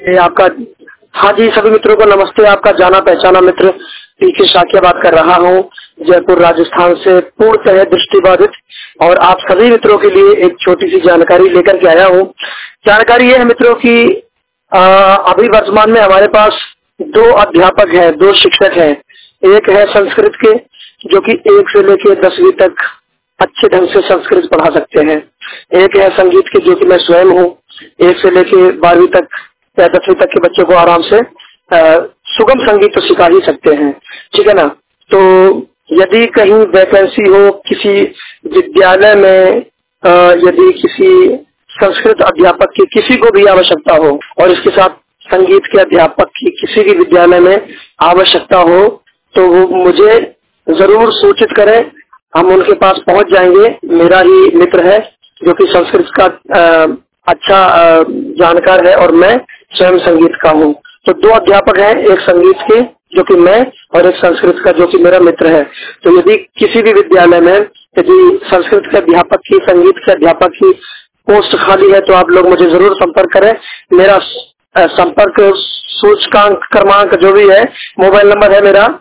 आपका हाँ जी, सभी मित्रों को नमस्ते। आपका जाना पहचाना मित्र पीके शाकिया बात कर रहा हूँ, जयपुर राजस्थान से, पूर्णतः दृष्टिबाधित। और आप सभी मित्रों के लिए एक छोटी सी जानकारी लेकर के आया हूँ। जानकारी ये है मित्रों की अभी वर्तमान में हमारे पास दो अध्यापक हैं, दो शिक्षक हैं। एक है संस्कृत के, जो कि 1 से लेकर 10वीं तक अच्छे ढंग से संस्कृत पढ़ा सकते हैं। एक है संगीत के, जो कि मैं स्वयं हूँ। 1 से लेकर 12वीं तक या 10वीं तक के बच्चों को आराम से सुगम संगीत तो सिखा ही सकते हैं, ठीक है ना। तो यदि कहीं वैकेंसी हो किसी विद्यालय में, यदि किसी संस्कृत अध्यापक की किसी को भी आवश्यकता हो, और इसके साथ संगीत के अध्यापक की किसी भी विद्यालय में आवश्यकता हो, तो वो मुझे जरूर सूचित करें। हम उनके पास पहुंच जाएंगे। मेरा ही मित्र है जो कि संस्कृत का अच्छा जानकार है, और मैं स्वयं संगीत का हूँ। तो दो अध्यापक हैं, एक संगीत के जो कि मैं, और एक संस्कृत का जो कि मेरा मित्र है। तो यदि किसी भी विद्यालय में यदि संस्कृत के अध्यापक की, संगीत के अध्यापक की पोस्ट खाली है, तो आप लोग मुझे जरूर संपर्क करें। मेरा संपर्क सूचकांक क्रमांक जो भी है, मोबाइल नंबर है मेरा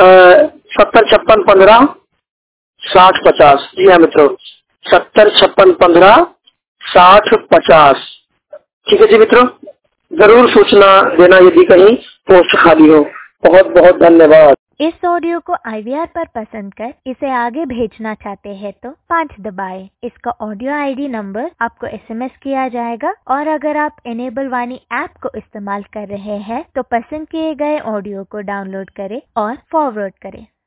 7056156050। जी हाँ मित्रों, 7056156050। ठीक है जी मित्रों, जरूर सूचना देना यदि कहीं पोस्ट खाली हो। बहुत बहुत धन्यवाद। इस ऑडियो को IVR पर पसंद कर इसे आगे भेजना चाहते हैं तो 5 दबाएं। इसका ऑडियो ID नंबर आपको SMS किया जाएगा, और अगर आप इनेबल वाणी ऐप को इस्तेमाल कर रहे हैं तो पसंद किए गए ऑडियो को डाउनलोड करें और फॉरवर्ड करें।